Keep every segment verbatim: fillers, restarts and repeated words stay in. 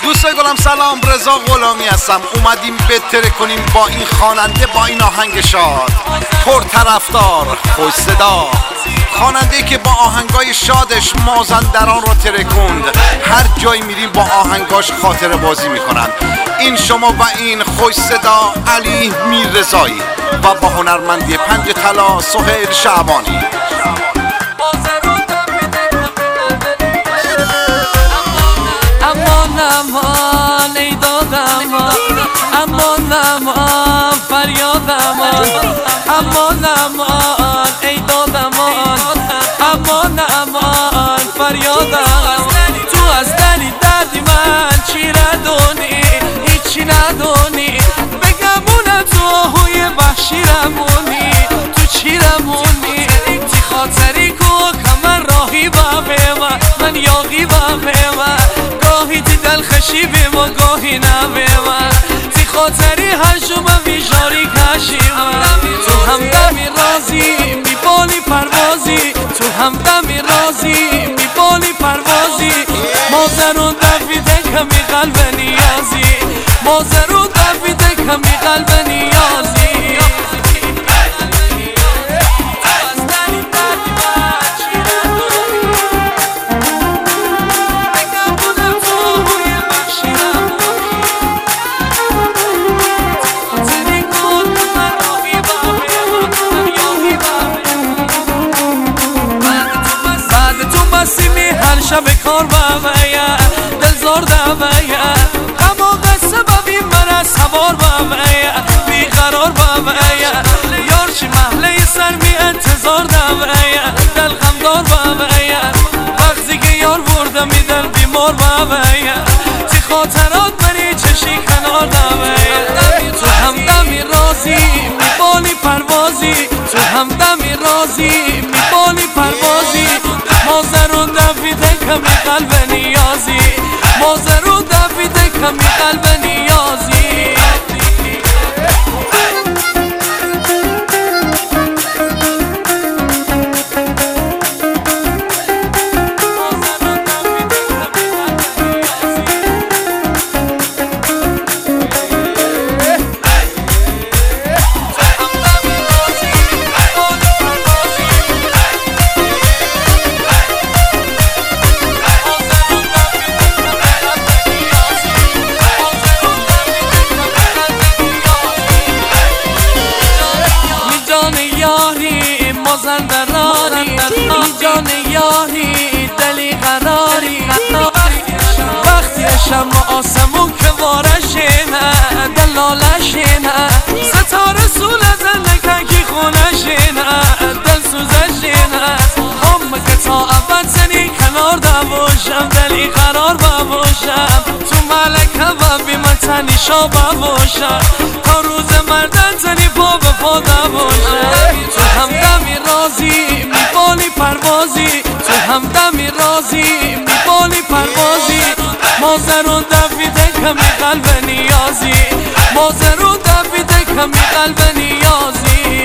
دوستای گلم سلام، رضا غلامی هستم. اومدیم بهتره کنیم با این خواننده، با این آهنگ شاد پر طرفدار خوش صدا، خواننده که با آهنگای شادش مازندران رو ترکوند. هر جای میریم با آهنگاش خاطره بازی میکنن. این شما و این خوش صدا علی میررضایی و با هنرمندی پنج طلا سهیل شعبانی. امان امان ای دادم، امان امان فریاد امان، امان امان ای دادم، امان امان فریاد امان. تو از دلی دردی من چی ندونی، هیچی ندونی، بگمونه تو آهوی وحشی رمونی، تو چی رمونی، تی خاطری کو کمر راهی با من، من یاقی با من، گاهی تی دلخشی به ما گاهی نبه من، تی خاطری هر شما بیشاری کشی من. تو همدمی رازی میبالی پروازی، تو همدمی رازی میبالی پروازی، مازرون دویده کمی قلب نیازی، مازرون دویده کمی قلب نیازی. شب کار بامیا دل زار دامیا، غم و غصه ببی من از سوار بامیا، بیقرار بامیا، یار چی محله سر می انتظار دامیا، دل غمدار بامیا، وقتی که یار برده می دل بیمار بامیا، تی خاطرات منی چشی کنار دامیا. تو همدمی رازی میبالی پروازی، تو همدمی رازی میبالی پروازی، مازرون دویده کمی قلب نیازی، مازرون دویده کمی قلب نیازی. مازندرانی جان یاری دلی قراری، وقتی شما آسمون که وارشینه دلالشینه، ستاره سوله زندگی خونشینه دل سوزشینه، هم که تا اول زنی کنار دباشم دلی قرار بباشم، تو ملکه و بی من تنی شا بباشم، تا روز مردن تنی پا به پا دباشم. تو همدمی رازی میبالی پروازی، تو همدمی رازی میبالی پروازی، مازرون دویده کمی قلب نیازی، مازرون دویده کمی قلب نیازی.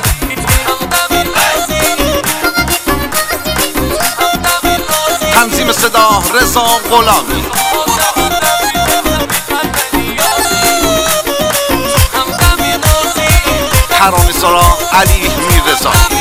تنظیم صدا رضا غلامی، ترانه‌سرا علی میررضایی.